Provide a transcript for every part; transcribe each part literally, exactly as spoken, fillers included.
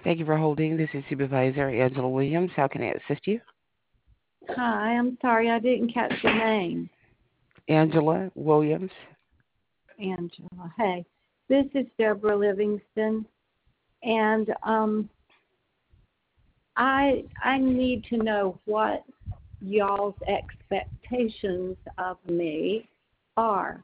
Thank you for holding. This is Supervisor Angela Williams. How can I assist you? Hi, I'm sorry I didn't catch your name, Angela Williams. Angela. Hey, this is Deborah Livingston, and um, I I need to know what y'all's expectations of me are.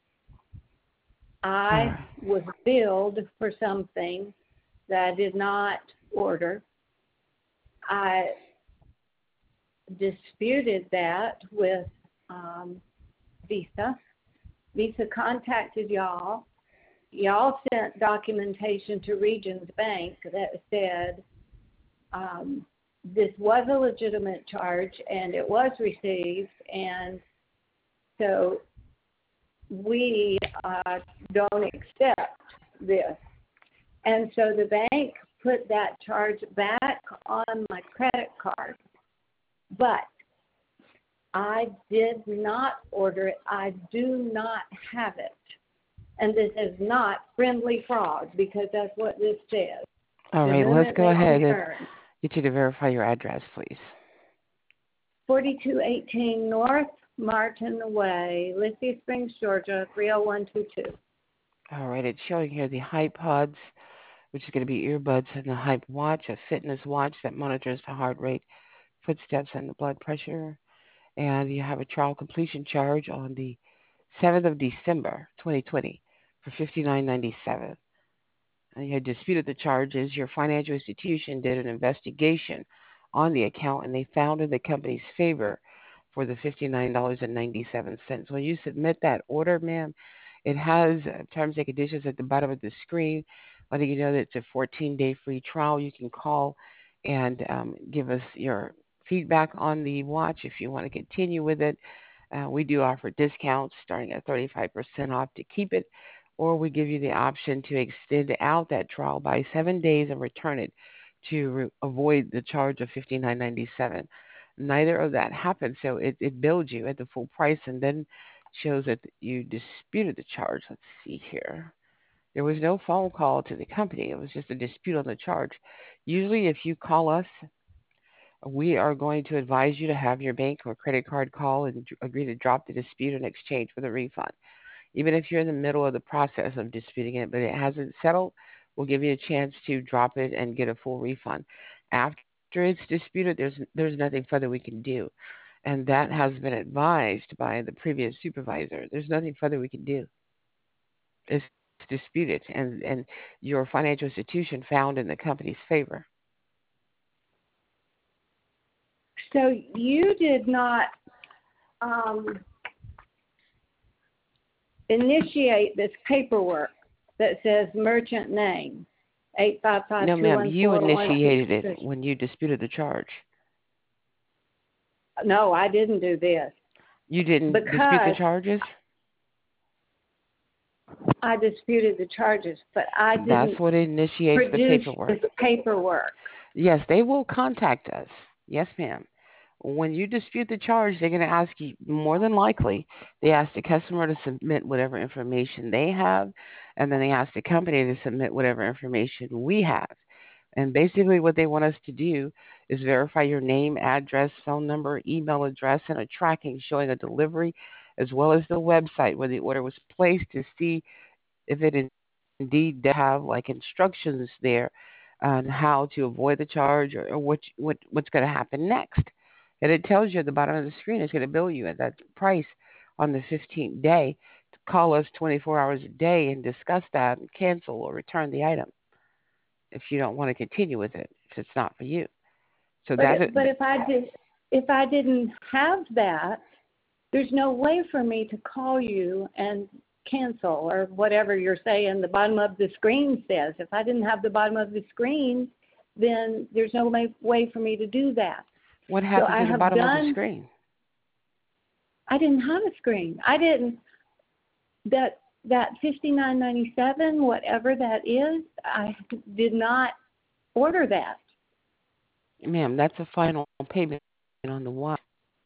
All I right. was billed for something that I did not order. I disputed that with um, Visa. Visa contacted y'all. Y'all sent documentation to Regions Bank that said um, this was a legitimate charge and it was received, and so we uh, don't accept this. And so the bank put that charge back on my credit card, but I did not order it. I do not have it. And this is not friendly fraud because that's what this says. All The right. Let's amendment go may ahead and concern get you to verify your address, please. forty-two eighteen North Martin Way, Lithia Springs, Georgia, three oh one two two. All right. It's showing here the HypePods, which is going to be earbuds, and the Hype Watch, a fitness watch that monitors the heart rate, footsteps, and the blood pressure. And you have a trial completion charge on the seventh of December, twenty twenty, for fifty-nine ninety-seven. And you had disputed the charges. Your financial institution did an investigation on the account, and they found in the company's favor for the fifty-nine ninety-seven. When you submit that order, ma'am, it has uh, terms and conditions at the bottom of the screen, letting you know that it's a fourteen-day free trial. You can call and um, give us your feedback on the watch if you want to continue with it. Uh, we do offer discounts starting at thirty-five percent off to keep it, or we give you the option to extend out that trial by seven days and return it to re- avoid the charge of fifty-nine ninety-seven. Neither of that happened, so it, it bills you at the full price and then shows that you disputed the charge. Let's see here. There was no phone call to the company. It was just a dispute on the charge. Usually, if you call us, we are going to advise you to have your bank or credit card call and agree to drop the dispute in exchange for the refund. Even if you're in the middle of the process of disputing it, but it hasn't settled, we'll give you a chance to drop it and get a full refund. After it's disputed, there's there's nothing further we can do, and that has been advised by the previous supervisor. There's nothing further we can do. It's disputed, and and your financial institution found in the company's favor. So you did not um, initiate this paperwork that says merchant name, eight five five No, two ma'am, one you four one six initiated it six. when you disputed the charge. No, I didn't do this You didn't dispute the because charges? I disputed the charges, but I That's didn't what initiates the produce paperwork. this paperwork. Yes, they will contact us. Yes, ma'am. When you dispute the charge, they're going to ask you, more than likely, they ask the customer to submit whatever information they have, and then they ask the company to submit whatever information we have. And basically, what they want us to do is verify your name, address, phone number, email address, and a tracking showing a delivery, as well as the website where the order was placed to see if it indeed does have like instructions there on how to avoid the charge or, or what what what's going to happen next. And it tells you at the bottom of the screen it's going to bill you at that price on the fifteenth day. To call us twenty-four hours a day and discuss that and cancel or return the item if you don't want to continue with it if it's not for you. So But that's it, it. but if I did if I didn't have that, there's no way for me to call you and cancel or whatever you're saying the bottom of the screen says. If I didn't have the bottom of the screen, then there's no way, way for me to do that. What So happened I to the have bottom of the done, screen? I didn't have a screen. I didn't, that, that fifty-nine ninety-seven, whatever that is, I did not order that. Ma'am, that's a final payment on the watch.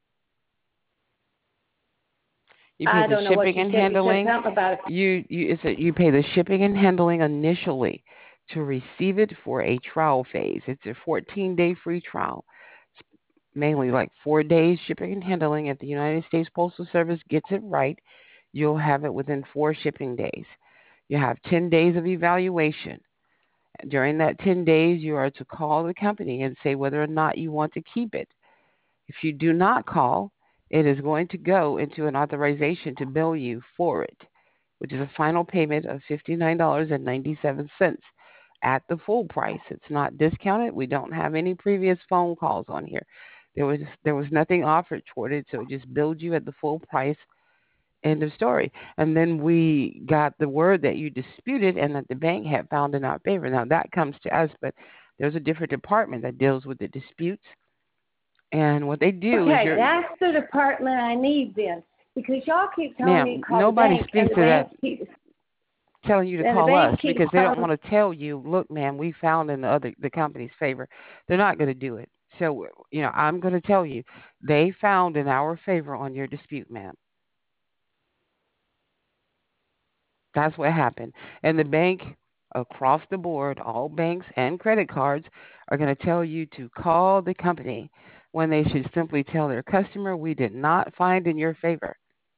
You pay I the don't know what shipping you and said. You said handling. something about, You you it's a, you pay the shipping and handling initially to receive it for a trial phase. It's a fourteen-day free trial. It's mainly like four days shipping and handling. If the United States Postal Service gets it right, you'll have it within four shipping days. You have ten days of evaluation. During that ten days, you are to call the company and say whether or not you want to keep it. If you do not call, it is going to go into an authorization to bill you for it, which is a final payment of fifty-nine dollars and ninety-seven cents at the full price. It's not discounted. We don't have any previous phone calls on here. There was there was nothing offered toward it, so it just billed you at the full price. End of story. And then we got the word that you disputed and that the bank had found in our favor. Now that comes to us, but there's a different department that deals with the disputes. And what they do is Okay, you're, that's the department I need then, because y'all keep telling me ma'am, to call the nobody bank, and speaks the to that bank keeps telling you to and the call us bank keeps because they don't telling. want to tell you, look, ma'am, we found in the other the company's favor. They're not going to do it. So, you know, I'm going to tell you, they found in our favor on your dispute, ma'am. That's what happened. And the bank, across the board, all banks and credit cards are going to tell you to call the company when they should simply tell their customer, we did not find in your favor.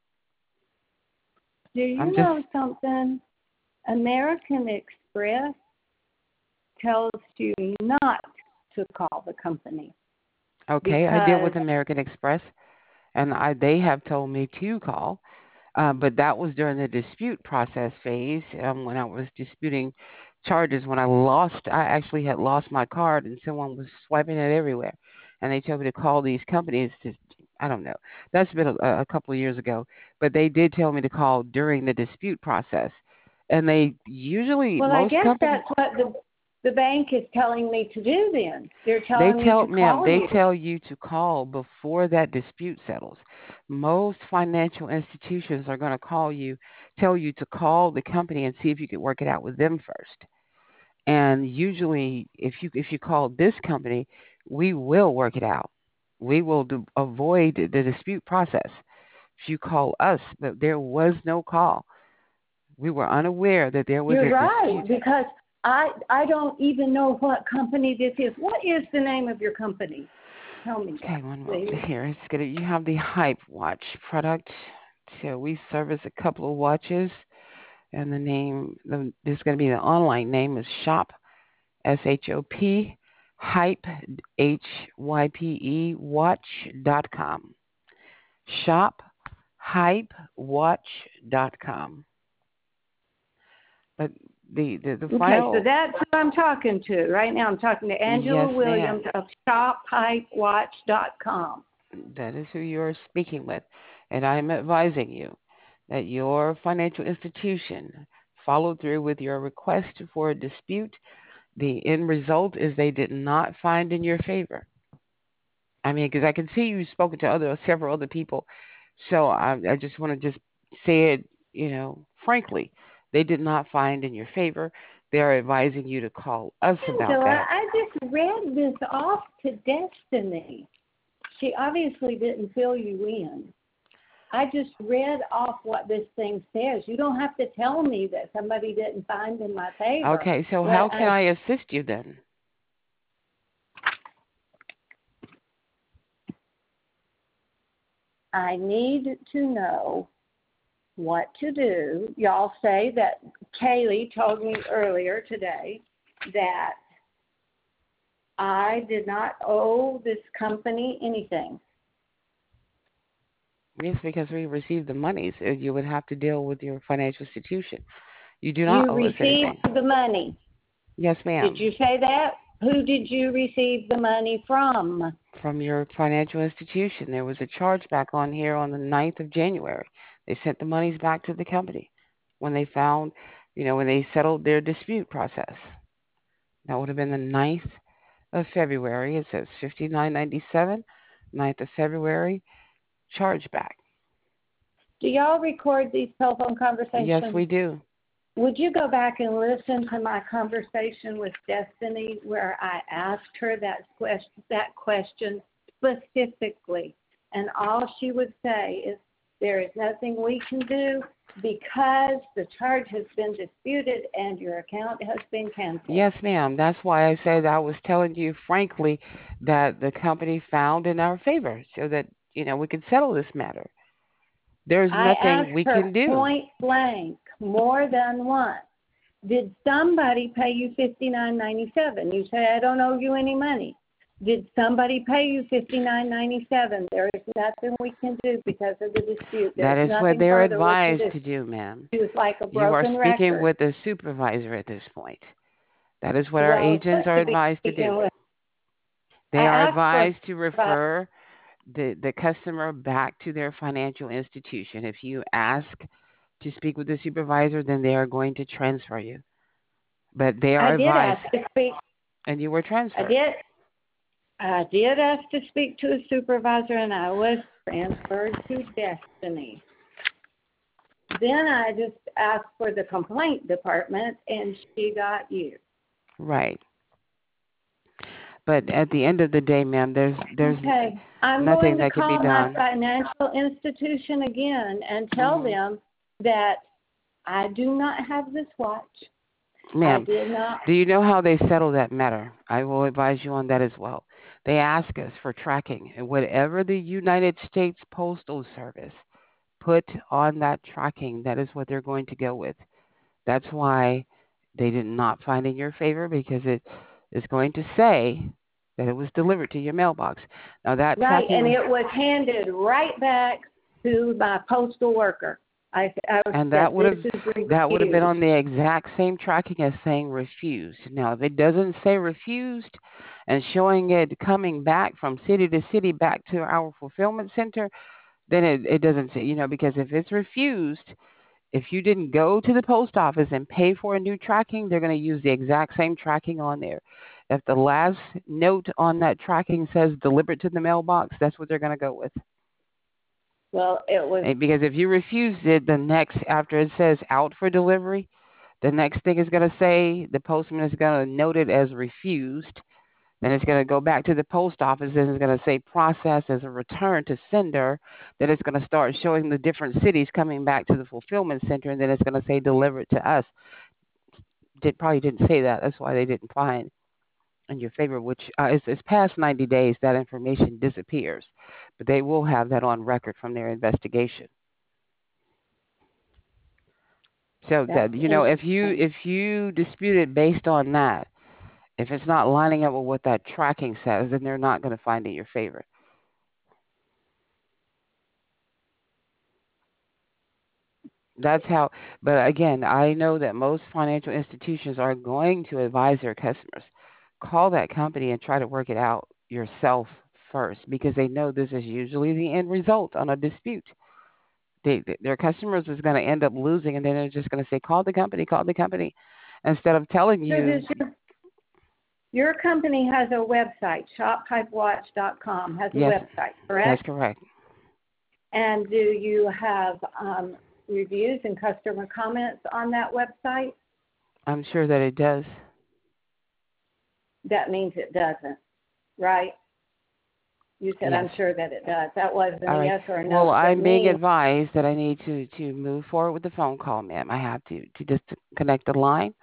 Do I'm you just know something? American Express tells you not to call the company okay. I deal because with American Express, and I they have told me to call. Uh, but that was during the dispute process phase um, when I was disputing charges. When I lost, I actually had lost my card and someone was swiping it everywhere. And they told me to call these companies to, I don't know. That's been a, a couple of years ago. But they did tell me to call during the dispute process. And they usually, well, I most guess companies, that's what the the bank is telling me to do. Then they're they telling me tell, to ma'am, call they you. tell you to call before that dispute settles. Most financial institutions are going to call you, tell you to call the company and see if you can work it out with them first. And usually, if you if you call this company, we will work it out. We will do, avoid the dispute process. If you call us, but there was no call. We were unaware that there was You're a right, dispute. because I I don't even know what company this is. What is the name of your company? Tell me Okay, that, one moment please. here. It's gonna. You have the Hype Watch product. So we service a couple of watches, and the name. The, this is gonna be the online name is Shop S H O P Hype H Y P E Watch dot com. Shop Hype Watch dot com. But the the the Okay, so final. that's who I'm talking to right now. I'm talking to Yes, Angela ma'am. Williams of shop hype watch dot com. That is who you're speaking with. And I am advising you that your financial institution followed through with your request for a dispute. The end result is they did not find in your favor. I mean, because I can see you've spoken to other several other people, so I, I just want to just say it, you know, frankly, they did not find in your favor. They are advising you to call us about Angela, that. I just read this off to Destiny. She obviously didn't fill you in. I just read off what this thing says. You don't have to tell me that somebody didn't find in my favor. Okay, so What how can I I assist you then? I need to know what to do. Y'all say that Kaylee told me earlier today that I did not owe this company anything. Yes, because we received the monies. uh, You would have to deal with your financial institution. You do not You owe us received anything. the money. Yes, Did ma'am. you say that? Who did you receive the money from? From your financial institution. There was a chargeback on here on the ninth of January. They sent the monies back to the company when they found, you know, when they settled their dispute process. That would have been the ninth of February. It says fifty-nine ninety-seven, ninth of February, chargeback. Do y'all record these telephone Yes, conversations? we do. Would you go back and listen to my conversation with Destiny where I asked her that question, that question specifically? And all she would say is, There is nothing we can do because the charge has been disputed and your account has been canceled. Yes, ma'am. That's why I said I was telling you frankly that the company found in our favor so that, you know, we could settle this matter. There's I nothing asked we her can do. point blank more than once, did somebody pay you fifty-nine ninety-seven? You say, I don't owe you any money. Did somebody pay you fifty-nine ninety-seven? There is nothing we can do because of the dispute. That There's is what nothing they're further we can advised do. to do, ma'am. She was like a You are broken speaking record. with a supervisor at this point. That is what our Well, I'm agents supposed are to be advised to do. speaking with, I They are asked for advised to a refer the, the customer back to their financial institution. If you ask to speak with the supervisor, then they are going to transfer you. But they I are did advised, ask to speak, and you were I transferred. did, I did ask to speak to a supervisor and I was transferred to Destiny. Then I just asked for the complaint department and she got you. Right. But at the end of the day, ma'am, there's there's Okay, I'm nothing going to that can be call my done. financial institution again and tell Hmm. them that I do not have this watch. I Ma'am, did not. do you know how they settle that matter? I will advise you on that as well. They ask us for tracking, and whatever the United States Postal Service put on that tracking, that is what they're going to go with. That's why they did not find in your favor because it is going to say that it was delivered to your mailbox. Now that Right, tracking and was, it was handed right back to my postal worker. I, I and said, that would this have is that would have been refused. on the exact same tracking as saying refused. Now if it doesn't say refused and showing it coming back from city to city back to our fulfillment center, then it, it doesn't say, you know, because if it's refused, if you didn't go to the post office and pay for a new tracking, they're going to use the exact same tracking on there. If the last note on that tracking says delivered to the mailbox, that's what they're going to go with. Well, it was, And because if you refused it, the next, after it says out for delivery, the next thing is going to say the postman is going to note it as refused. Then it's going to go back to the post office and it's going to say process as a return to sender. Then it's going to start showing the different cities coming back to the fulfillment center, and then it's going to say delivered to us. Did probably didn't say that. That's why they didn't find in your favor. Which uh, is it's past ninety days that information disappears, but they will have that on record from their investigation. So that's that you know, if you interesting. if you dispute it based on that, if it's not lining up with what that tracking says, then they're not going to find in your favor. That's how, but again, I know that most financial institutions are going to advise their customers call that company and try to work it out yourself first because they know this is usually the end result on a dispute. They, their customers is going to end up losing, and then they're just going to say, call the company, call the company, instead of telling So you, does your, your company has a website, shop pipe watch dot com has a yes, website, that's correct? correct. And do you have um, reviews and customer comments on that website? I'm sure that it does. That means it doesn't, right? You said, Yes. I'm sure that it does. That wasn't All a right. yes or a no Well, to I'm being me. advised that I need to, to move forward with the phone call, ma'am. I have to, to just connect the line.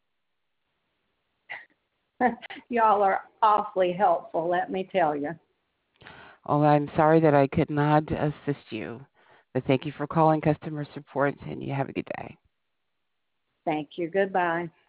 Y'all are awfully helpful, let me tell you. Oh, I'm sorry that I could not assist you, but thank you for calling customer support, and you have a good day. Thank you. Goodbye.